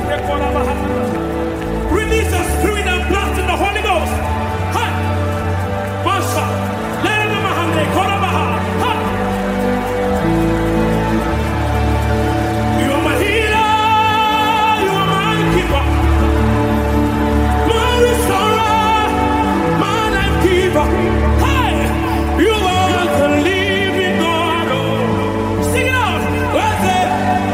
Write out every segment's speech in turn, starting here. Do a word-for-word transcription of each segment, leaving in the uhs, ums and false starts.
Release the spirit and blast in the Holy Ghost. Ha! Masha. Let him mahande korabaha. Ha! You are my healer. You are my keeper. My restorer. My life keeper. Hey! You are the living God. Oh. Sing it out. Let's say.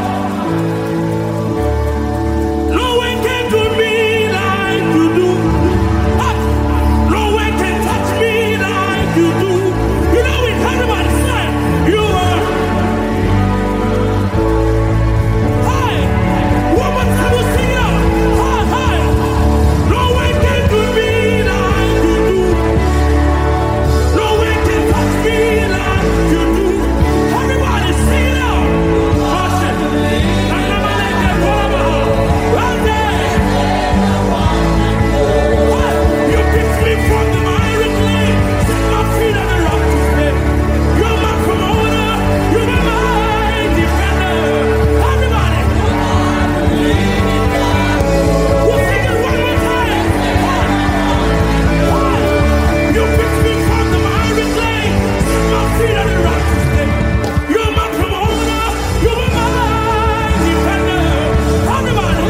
No one can do me like you do. Ah, no one can touch me like you do. You know it, everybody say you are. Hi, one more time we'll sing it out. Hi, hi. No one can do me like you do. No one can touch me like you do. Everybody sing it out. Listen. You picked me from the miry clay, set my feet on the rock to stay. You're my promoter, you're my defender. Everybody, we'll sing it one more time. You picked me from the miry clay, set my feet on the rock to stay. You're my promoter, you're my defender. Everybody,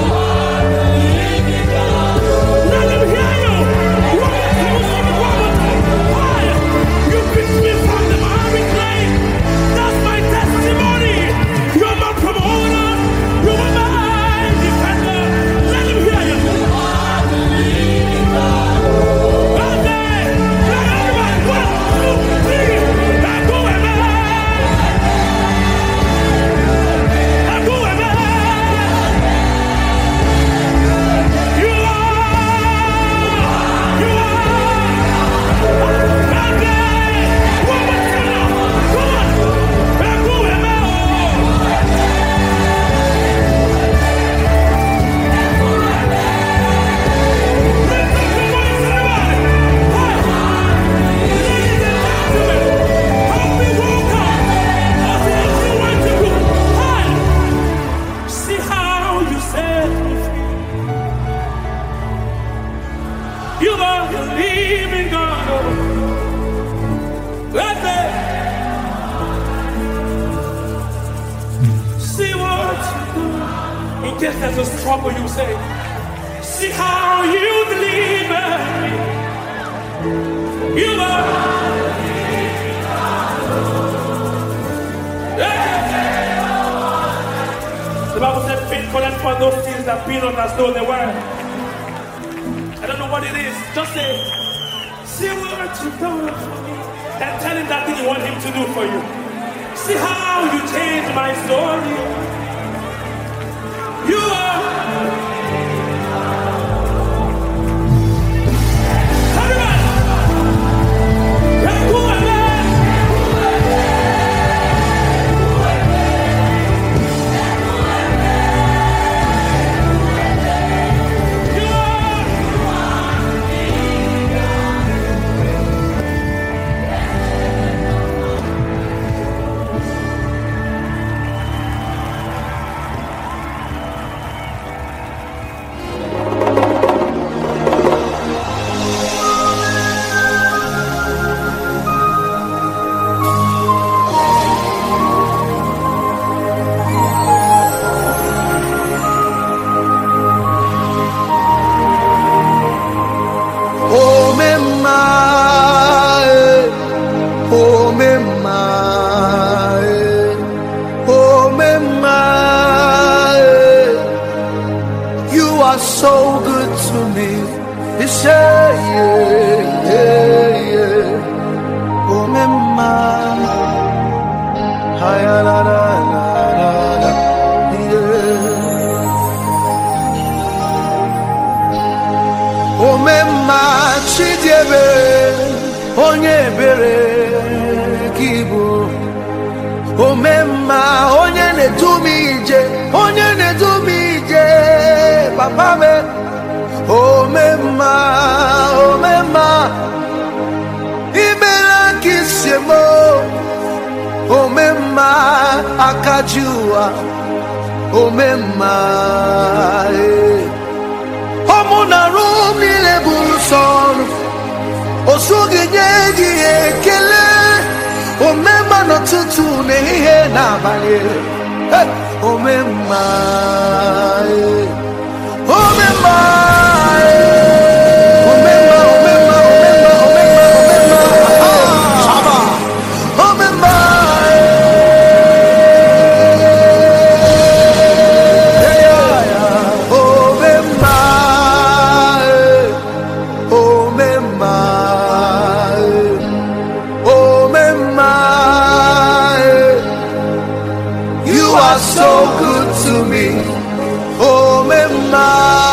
let them hear you. One more time, we'll sing it one more time. Fire. You picked me from the miry clay. That's my testimony. You're my promoter. You're my defender. Let them hear you. Okay. Let everybody. One, two, three. And go ahead. And go ahead. You are. You are. Okay. One more time. Go on. And go ahead. Lift up your voice, everybody. Hi. Ladies and gentlemen, happy welcome. That's what you want to do. Hi. See how you set me free. You are the living God. Let's say. See what you do. In case there's a struggle, you say, see how you deliver me. You are. Yeah. The Bible said, pay collect for those things that be not as though they were. I don't know what it is. Just say, see what you've done for me. And tell him that thing you want him to do for you. See how you changed my story. You are. Everybody. Yeah, who am I? You are so good to me. It's yeah, yeah, yeah, yeah. Oh, mama, hi, la, la, la, la, la, yeah. Oh, mama, chidebe, onye bere kibu. Oh, mama, onye ne do mi je, onye ne do mi je. Papa me, oh mema, oh mema, ibera kisemo, oh mema akajua, omemma omuna room ni le buson osugi nyegi ekele omemma no tutu ne he na bale omemma omemma so good to me, oh mema,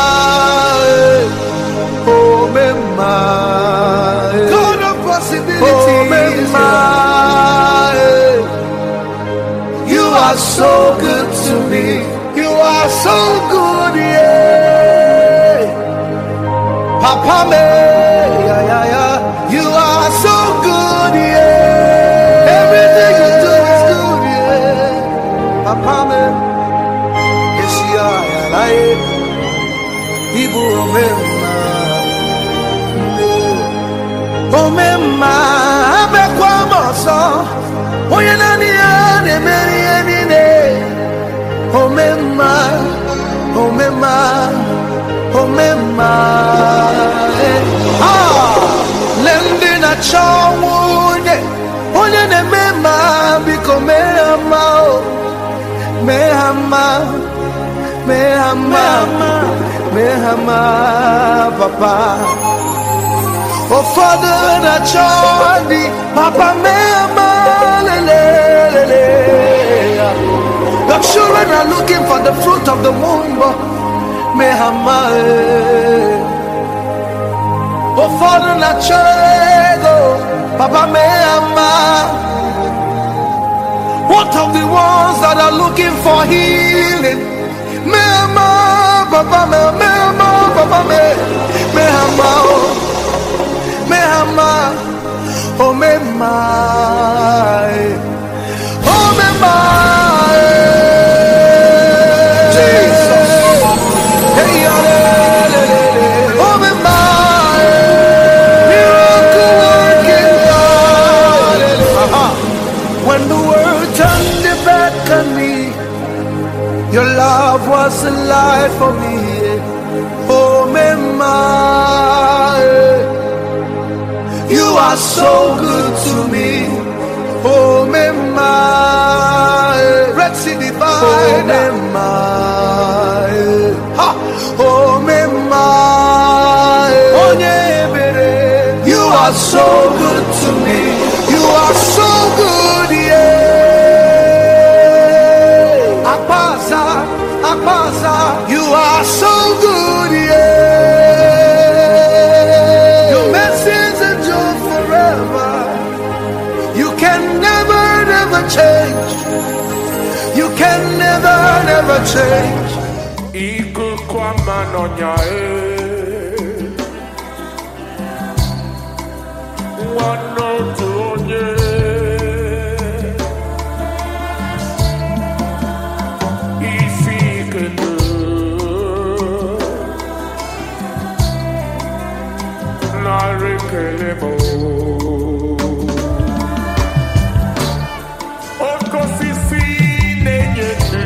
oh mema, God of possibilities, oh mema, you are so good to me, you are so good, yeah, Papa me, yeah, yeah, yeah. You are so good, yeah, everything you do is good, yeah, Papa me. Ibu omemma, omemma, abe kwa moso, oye nani ane meri enine, omemma, omemma, omemma, ah, lendi na chawune, oye ne mema, biko mehama, mehama. Mehama, Mehama, Papa. Oh, Father, na chandi, Papa, Mehama, lele, lele. Your children are looking for the fruit of the womb, Mehama. Oh, Father, na chandi, Papa, Mehama. What of the ones that are looking for healing? Mehama, Papa, me, Mehama, Papa, me, Mehama, oh, Mehama, oh, Mehama, oh, Mehama, Jesus, hey, oh, Mehama, miracle working God. When the world turned their back on me, your love was a life for me, oh mema. You are so good to me, oh mema. Red Sea divine, oh mema, oh mema. You are so good to me, you are so good, yeah. You are so good, yeah. Your mercies endure forever. You can never, never change. You can never, never change. Iku kwa manonya e wano tuonye Kelemo Oko sisi nenyeti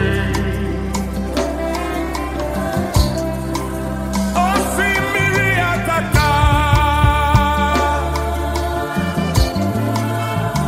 Osi miri atata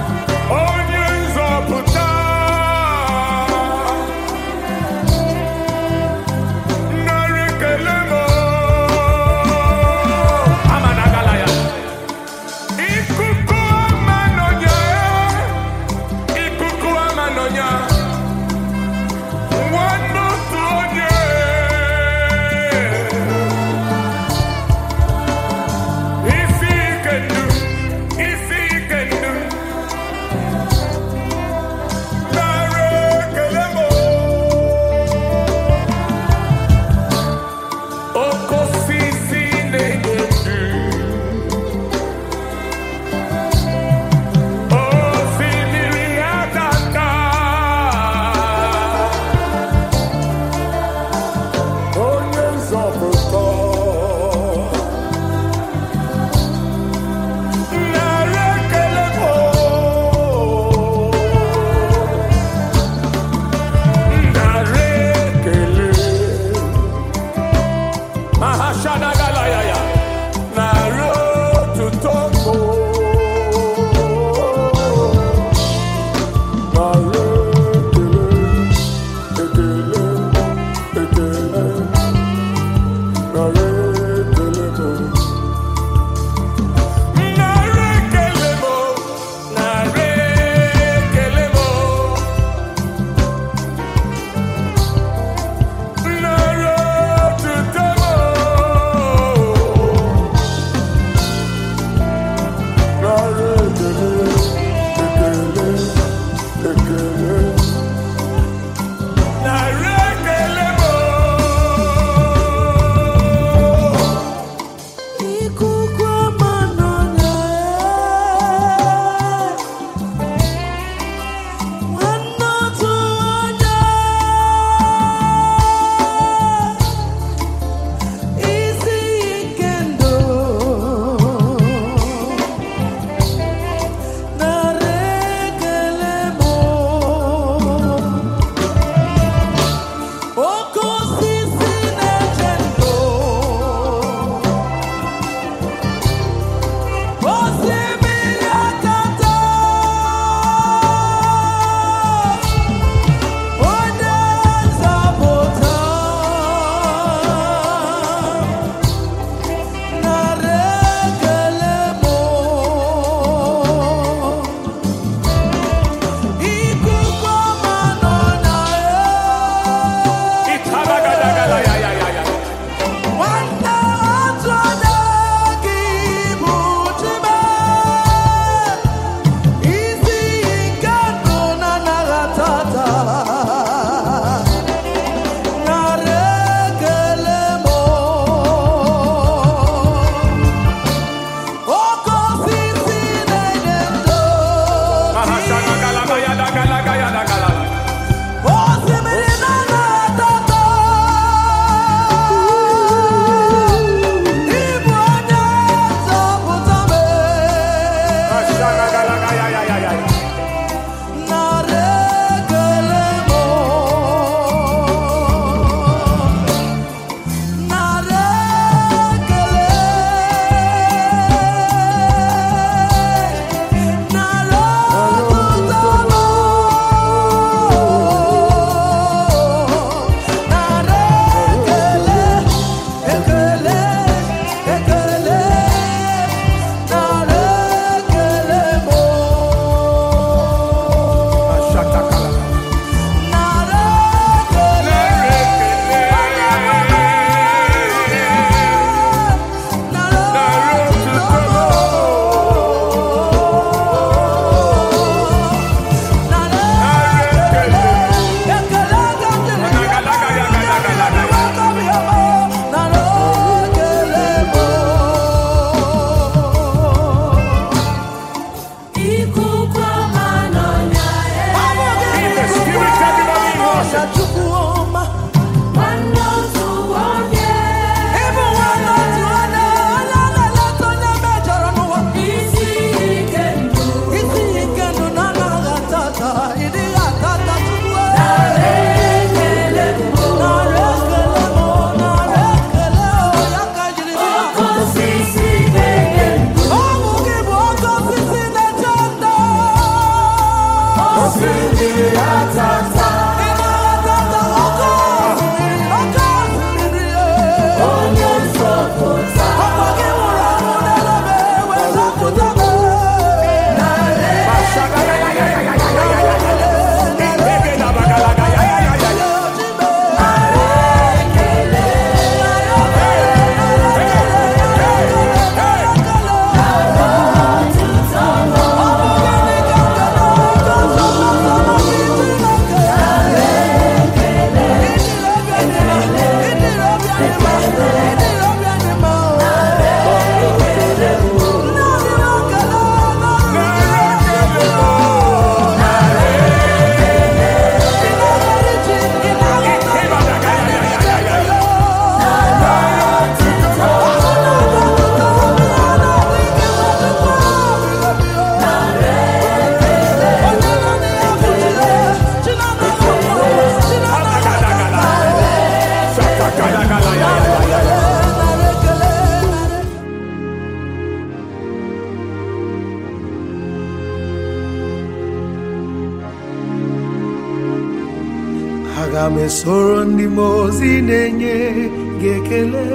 Aga m esoro ndị mozi na-enye gị ekele.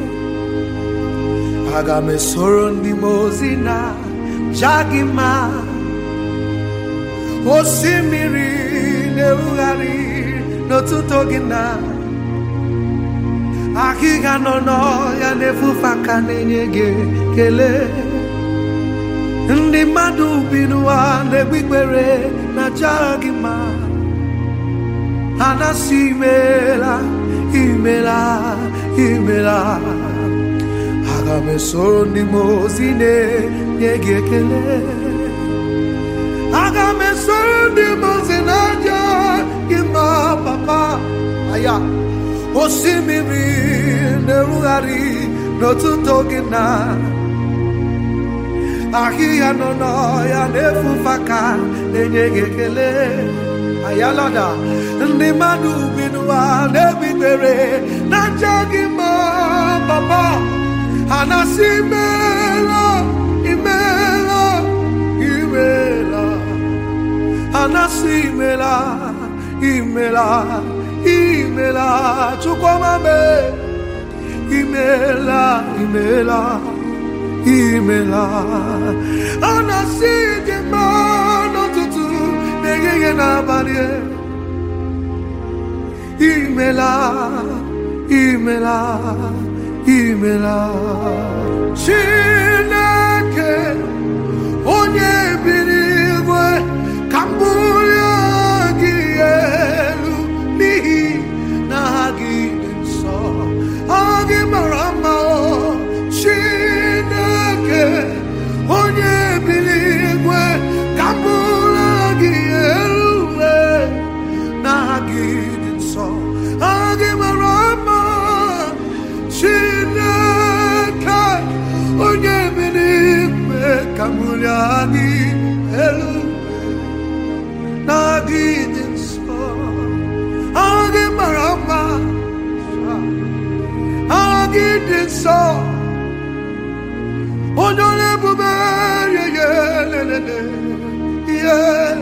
Aga m esoro ndị mozi na ja gị mma. Osimiri na-erugharị n'otuto gị na akịga nọ n'ọhịa na-efufe aka na-enye gị ekele. Ndị mmadụ bi n'ụwa na-egbu ikpere na ja gị mma. Anasi imela, imela, imela. Aga m esoro ndị mozi na-enye gị ekele. Aga m esoro ndị mozi na-aja gị mma, papa. Aya, osimiri na-erugharị n'otuto gị na ahịhịa nọ n'ọhịa na-efufe aka na-enye gị ekele. Ayalada, ndị mmadụ bi n'ụwa na-egbu ikpere na-aja gị mma, papa. Ha na-asị imela, imela, imela. Ha na-asị imela, imela, imela. Chukwuma me, imela, imela, imela. Ha na-asị gị mma n'ụtụtụ na-ehihie n'abalị. Imela, imela, imela. Chineke onye bi n'igwe, ka m bulie gị elu n'ihi na aha gị dị nsọ. Aha gị mara mma. Chineke onye bi n'igwe, ka m bulie gị elu na aha gị dị nsọ. Aha gị mara mma. Chineke onye bi n'igwe, ka m bulie gị elu na aha gị dị nsọ. Aha gị mara mma. Aha gị dị nsọ. Onye ọrụ ebube, ye lelele, ye.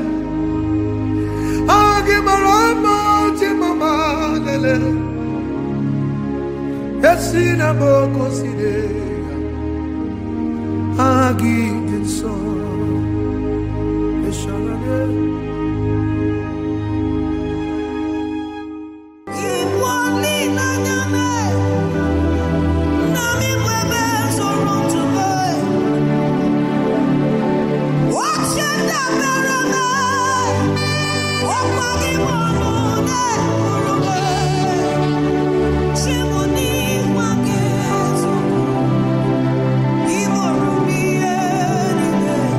Aha gị mara mma, Chimama lele. Esi na boko side. Aha gị dị nsọ. Eshalade. Yeah.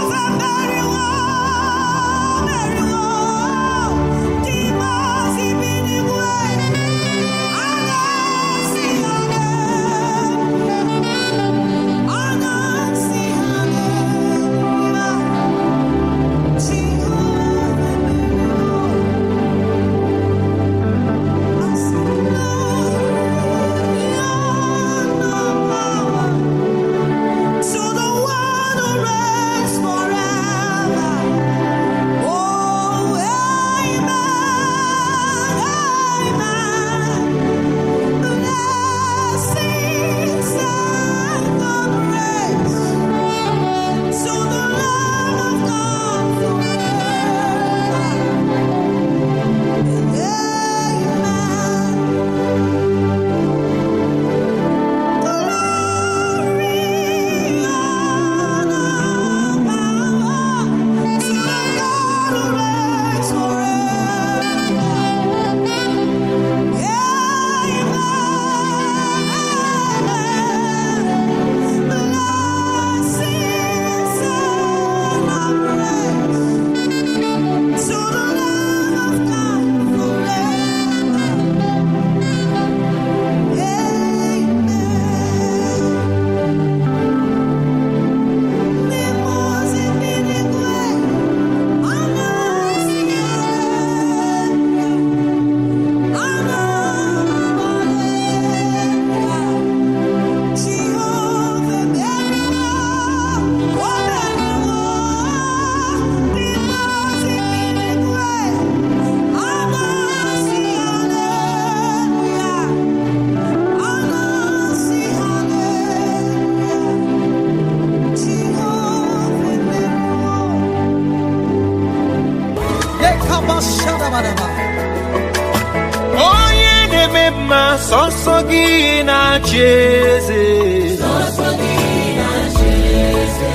Onye na-eme mma sọsọ gị na-achị eze, sọsọ gị na-achị eze,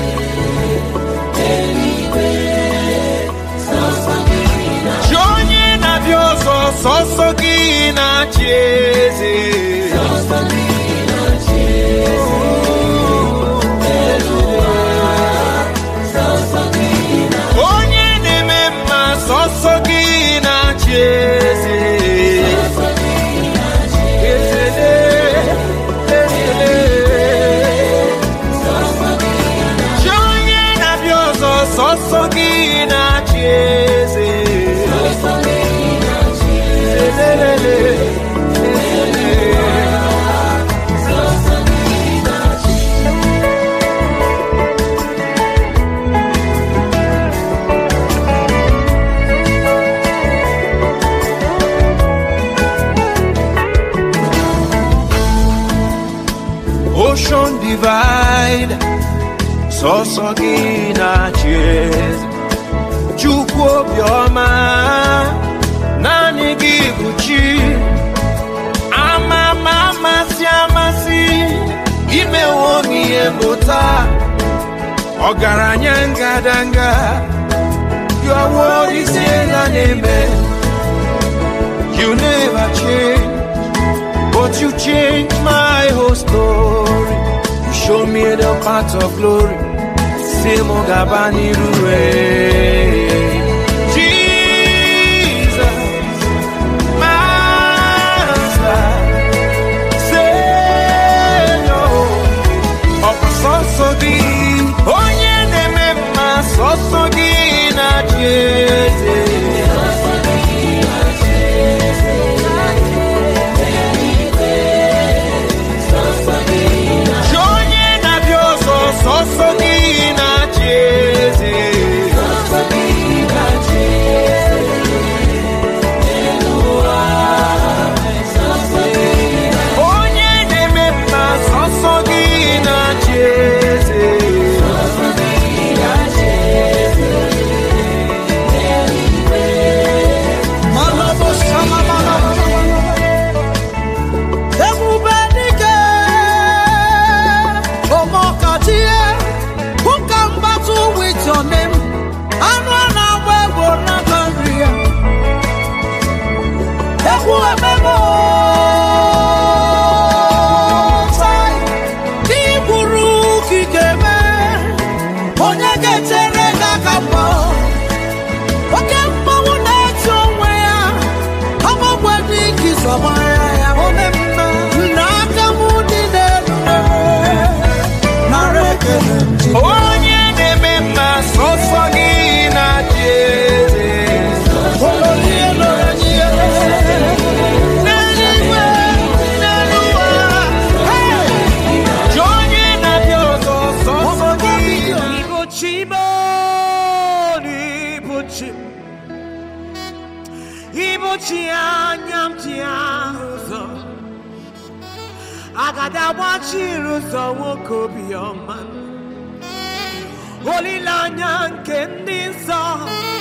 eluigwe sọsọ gị na-achị. Onye na-abịa ọzọ sọsọ gị na-achị eze, sọsọ gị na-achị eze, eluigwe sọsọ gị na-achị. Onye na-eme mma sọsọ gị na-achị eze. Sọsọ gị na-achị eze, sọsọ gị na-achị eze, sọsọ gị na-achị. Ocean divide, sọsọ gị na-achị eze. Chukwu obiọma, naanị gị bụ chi. Amama amasị amasị, imewo m ihe mbụta. Ọgaranya ngadanga, your word is here and amen. You never change, but you changed my whole story. You show me the path of glory. Simo gabani ruwe. Jesus, Master, Savior, of sọsọ gị. Onye na-eme mma sọsọ gị na-achị eze. Sọsọ gị na-achị eze. Eluigwe, sọsọ gị na-achị. Onye na-abịa ọzọ sọsọ gị na-achị eze. Sọsọ gị na-achị eze. Eluigwe, sọsọ gị na-achị. Onye na-eme mma sọsọ gị na-achị eze. Sọsọ gị na-achị eze. Eluigwe, malabo sama malabo. Ebube dike, omokatie, who can battle with your name? Anu na-agba egwu n'aka nri ya. Egwu emego tai, ka i buru ka ị ga-eme. Onye ga-echere chim Ibu chianyam chiahuzo Agada wachiruzo wokobioman Olilanya nkendinso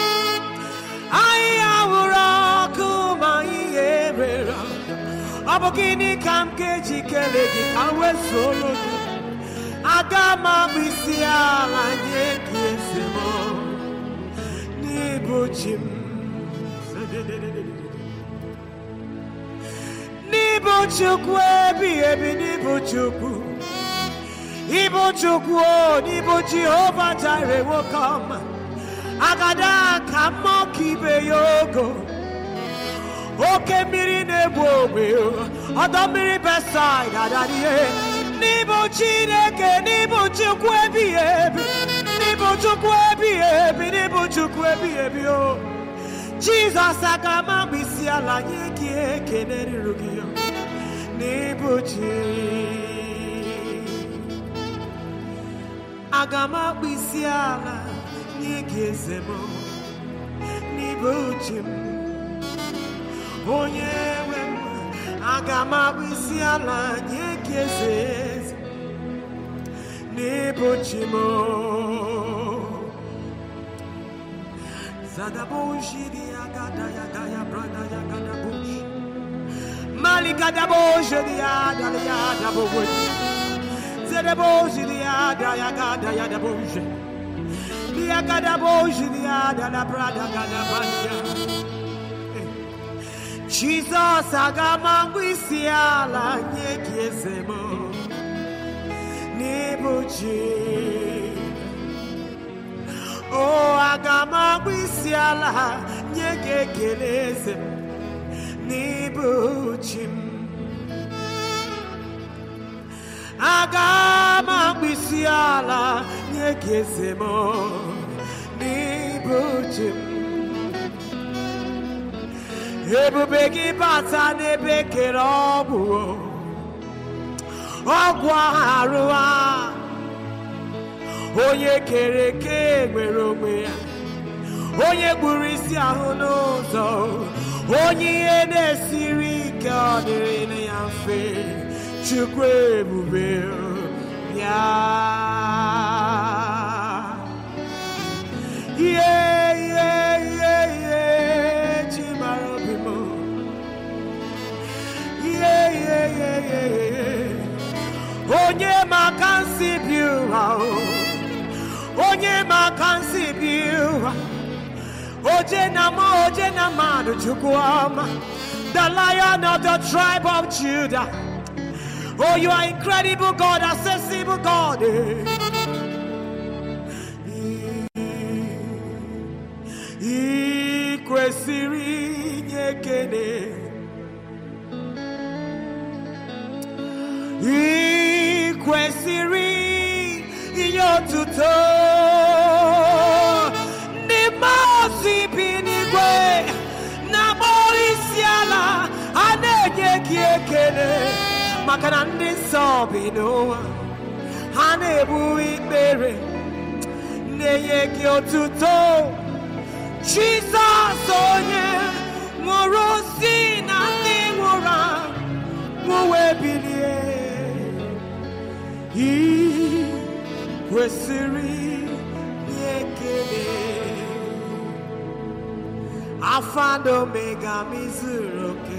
Ayawura kuma iyebera Abogini kamkeji kelegi kawe solo Agama bisia anye kiesemo Nibuchim Nibuchukwu ebi ebi nibuchukwu Ibuchukwu nibu Jehovah Jireh will come Agada kamo kibe yogo Oke miri nebu obe Odo miri beside adadiye Nibu Chineke nibu chukwu ebi ebi Nibu chukwu ebi ebi Nibu chukwu ebi ebi o Jesus agama bisi ala nyeki ekeneri rugiyo Nibu Chineke Agama bisi ala nyeki ezemo Nibu Chineke Onyewe agama bisi ala nyeki ezeze Nibu Chineke Zadaboshi di agada ya gaya brada ya gada bush Malikada boshi di ada ya da boshi Zadaboshi di ada ya gada ya da boshi Di agada boshi di ada la brada gada banya Jesus agama bisi ala nyeki ezemo Nibu Chineke Oh, agama bisi ala nyeke keleze Nibu Chineke Agama bisi ala nyeke zemo Nibu Chineke Ebube gị bata n'ebe kere ọgwụ ọgwụ arụ a Onye kere eke nwere onwe ya Onye gburu isi ahụ n'ụzọ Onye ihe na-esiri ike ọ dịrị ya mfe Chukwu ebube ya Ihe ihe ihe ihe Chimara obi m Ihe ihe ihe ihe Onye maka nsi bi ụwa Onye makansi biwa Oje nama oje nama do chukwama The Lion of the tribe of Judah Oh, you are incredible God, accessible God I kwesịrị nyekene I kwesịrị inye otuto ndị mmụọ bi n'igwe na-akpọ isi ala a na-enye gị ekele maka na ndị nsọ bi n'ụwa ha na-ebu ikpere na-enye gị otuto Jizọs onye nwụrụ si na ndị nwụrụ anwụ wee bilie kwesịrị ekele Alpha and Omega mizuru oke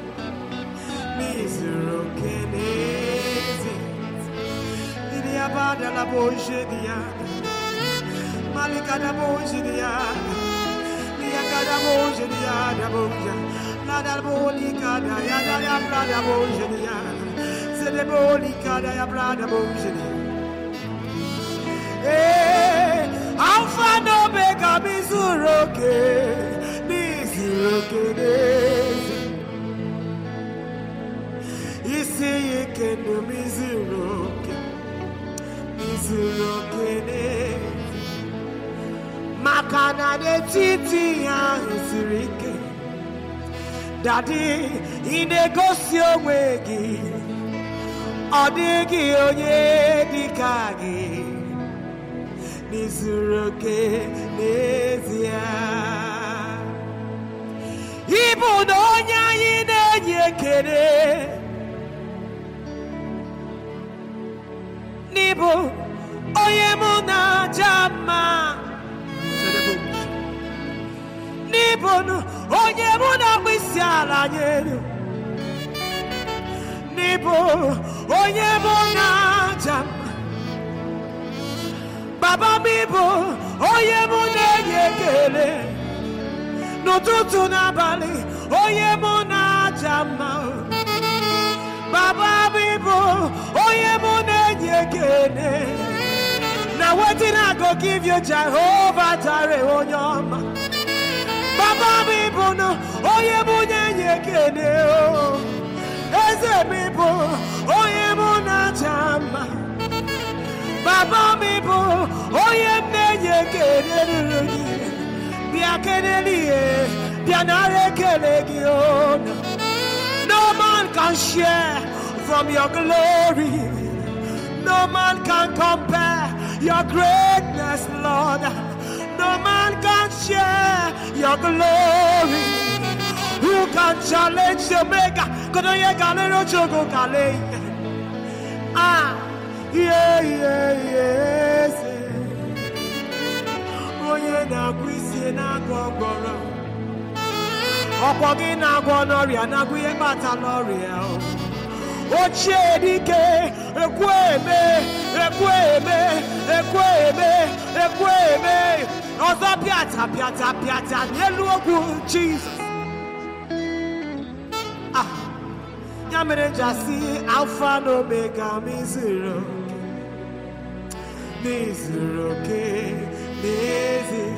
mizuru oke n'ezi Idi abada la boje dia Malika da boje dia Liaka da boje dia da boja La da bolika da ya da ya brada boje dia Se de bolika da ya brada boje dia Hey, Alpha and Omega mizuru oke mizuru oke Isi yike no mizuru oke mizuru oke maka na n'etiti ya siri ike Daddy ị na-egosi onwe gị ọ dịghị onye dịka gị Nizuru oke n'ezie ala nyelu Nibo onye mo na jam Baba bibo onye mo na yekele N'ụtụtụ n'abalị onye mo na jam Baba bibo onye mo na yekele Now what did I go give you Jehovah Jireh onyoma Baba bibo no onye mo na yekele Eze bibo oye muna chama Baba bibo oye menye keneli Bia keneli bia nare keneli No man can share from your glory No man can compare your greatness, Lord No man can share your glory Who can challenge the maker? Kono ye galero chogo gale. Ah, yeah, yeah, yes. Oye na kwisi na gogoro. Opo gi na gonoria na guye bata loria. Oche dike ekweme, ekweme, ekweme, ekweme. Ozo piata piata piata nyelu ogu Jesus. Ah. Yamere jasi Alpha and Omega me zero me zero ke me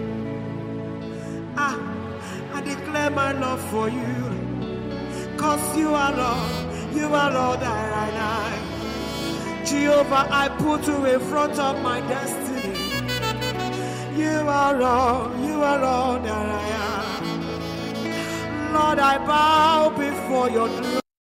Ah, I declare my love for you Cause you are Lord, you are Lord that I am Jehovah, I put you in front of my destiny You are Lord, you are Lord that I am Lord, I bow before your throne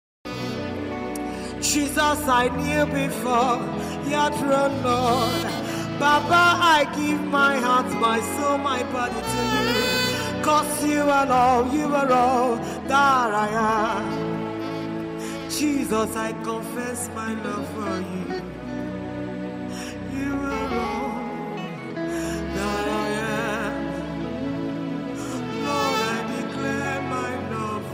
Jesus, I kneel before your throne, Lord. Baba, I give my heart, my soul, my body to you. Cause you are all, you are all that I am. Jesus, I confess my love for you. You are all that I am. Lord, I declare my love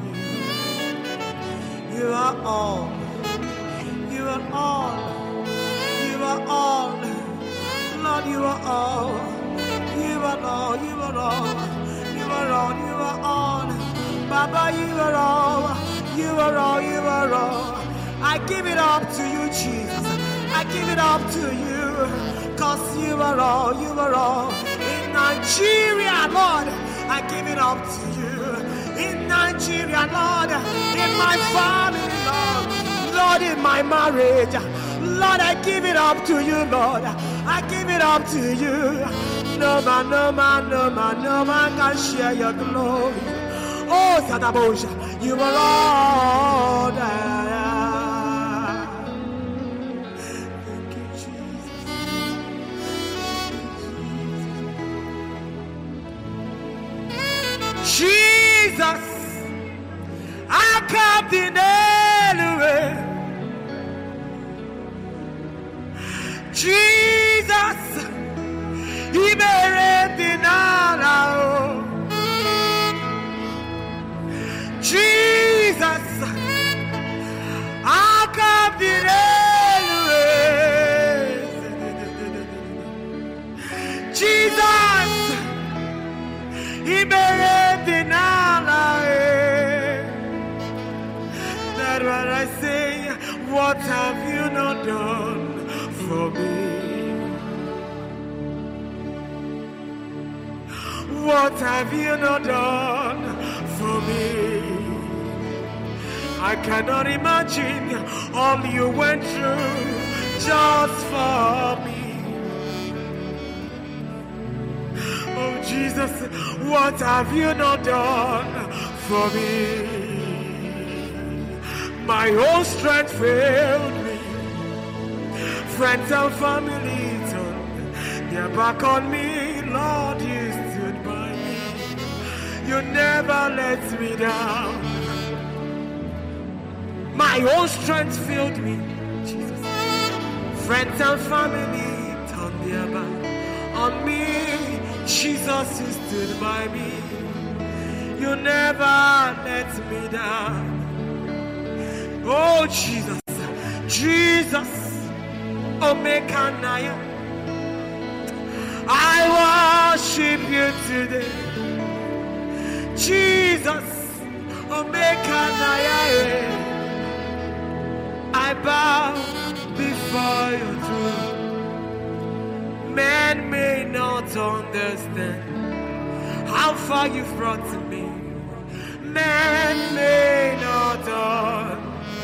for you. You are all. You are all, you are all, Lord, you are all, you are all, you are all, you are all, you are all, Baba, you are all, you are all, you are all. I give it up to you, Jesus. I give it up to you, cause you are all, you are all. In Nigeria, Lord, I give it up to you. In Nigeria, Lord, in my family, Lord. Lord, in my marriage, Lord, I give it up to you, Lord. I give it up to you. No man, no man, no man, no man can share your glory. Oh, Sadabosha, you are all that I am. Thank you, Jesus. Jesus, I come to know. Jesus, He made the nara. Jesus, I come the Jesus, He made the nara. That's what I say. What have you not done for me? What have you not done for me? I cannot imagine all you went through just for me. Oh Jesus, what have you not done for me? My whole strength failed me. Friends and family turned their back on me. Lord, you stood by me. You never let me down. My whole strength failed me. Jesus. Friends and family turned their back on me. Jesus, you stood by me. You never let me down. Oh Jesus, Jesus, Omega Naya, I worship you today. Jesus, Omega Naya, I bow before your throne. Men may not understand how far you've brought to me. Men may not understand.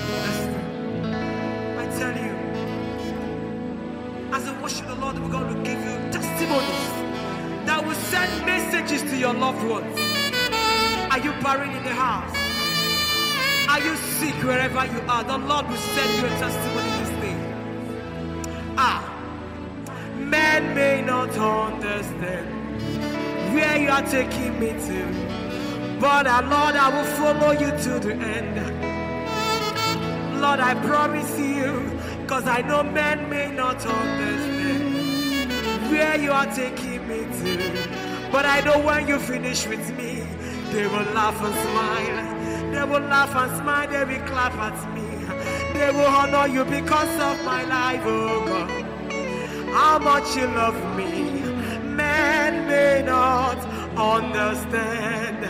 I tell you, as I worship the Lord, we're going to give you testimonies that will send messages to your loved ones. Are you buried in the house? Are you sick wherever you are? The Lord will send you a testimony this day. Ah, men may not understand where you are taking me to, but uh, Lord, I will follow you to the end. Lord, I promise you, because I know men may not understand where you are taking me to, but I know when you finish with me, they will laugh and smile. They will laugh and smile, they will clap at me. They will honor you because of my life, oh God. How much you love me, men may not understand.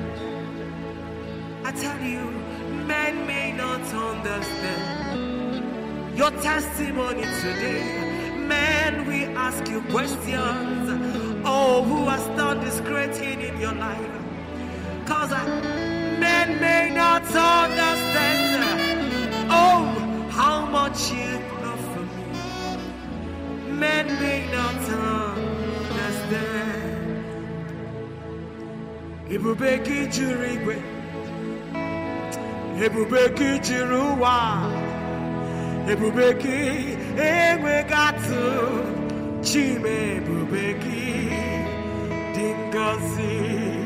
I tell you, men may not understand your testimony today. Men will ask you questions. Oh, who has done this great thing in your life? Cause men may not understand. Oh, how much you love for me. Men may not understand. Ebubeki jurigwe, ebubeki jiruwa, ebubeki enwe gatu, chime ebubeki dingozi.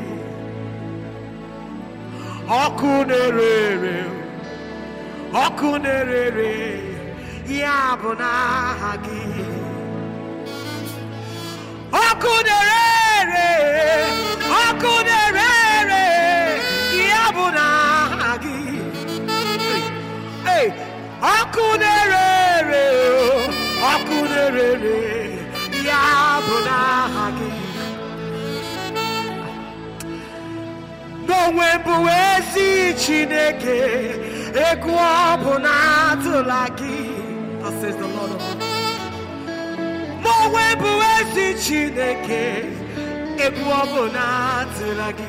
Okunerere, okunerere, yabona hagi. Okunerere, okunerere, yabona hagi. Hey, okunerere, okunerere, yabona hagi. Mwenbu ezi Chineke egwu ọbụna atụla gị. That says the Lord of hosts. Mwenbu ezi Chineke egwu ọbụna atụla gị.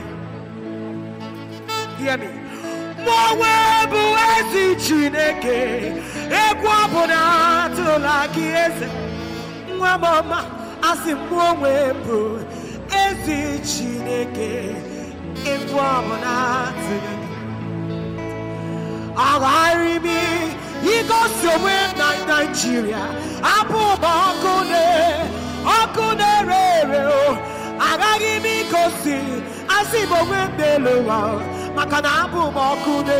Hear me. Mwenbu ezi Chineke egwu ọbụna atụla gị eze. Nwa mama asị mwenbu ezi Chineke. If woman I me, he goes to win Nigeria. Abu Bakune, Akune Rero, Agagi Mikosi, Asibo Wendelua, Makanabu Bakune,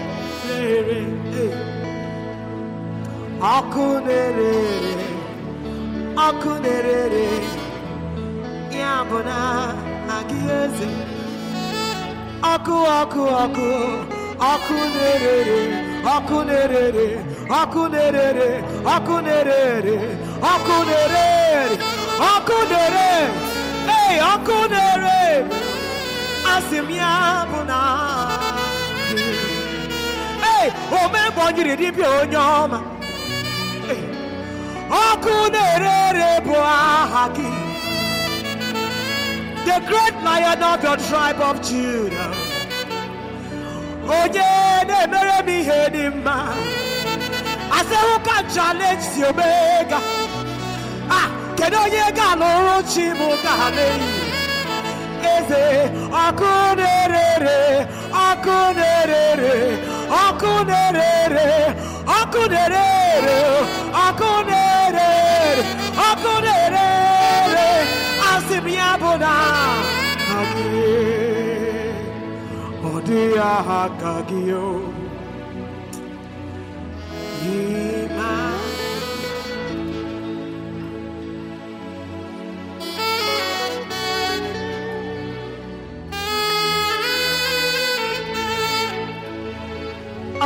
Akune, Akune, Yabona, Agiese. Aku, aku, aku, aku nerere, aku nerere, aku nerere, aku nerere, aku nerere, aku nerere, hey, aku nerere, asimia buna, hey, ome bonjiri di pionyoma, hey, aku nerere boahaki. The great lion of your tribe of Judah. Oh yeah, they marry me Hedima. I say who can challenge the Omega? Ah, can you get no Chimukane? Eze, Akunere, Akunere, Akunere, Akunere, Akunere, Akunere. Asimiabona Hagi Odia Hakagio Yima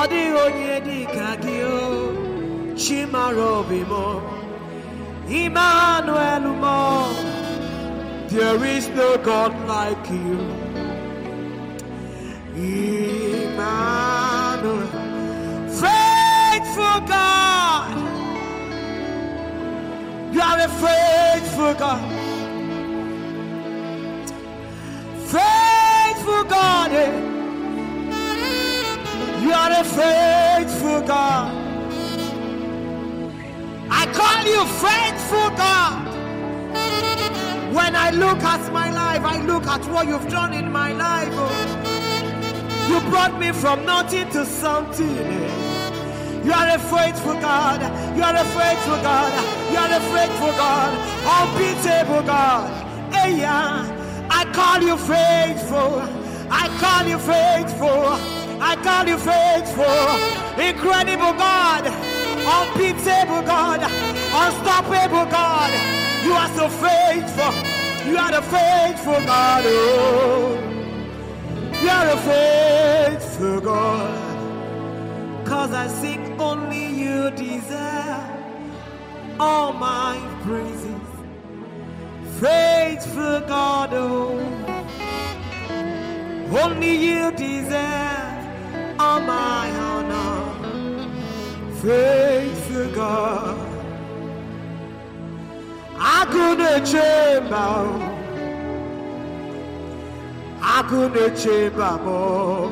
Odi onyedi kagio, Chimarobimo, Emmanuel mo. There is no God like you, Emmanuel, faithful God. You are a faithful God, faithful God. Eh? You are a faithful God. I call you faithful God. When I look at my life, I look at what you've done in my life. Oh. You brought me from nothing to something. Eh? You are a faithful God. You are a faithful God. You are a faithful God. Unbeatable God. Hey, yeah. I call you faithful. I call you faithful. I call you faithful, incredible God, unbeatable God, unstoppable God. You are so faithful. You are the faithful God. Oh, you are a faithful God. Cause I sing only you deserve all my praises. Faithful God. Oh, only you deserve all my honor, faithful God. I couldn't chamber, I couldn't chamber more,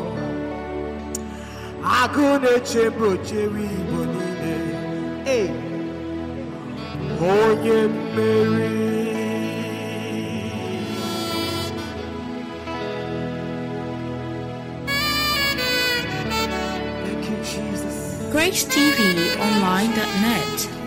I couldn't chamber Jerry Bonine. Hey, oh yeah, Mary. Grace T V Online dot net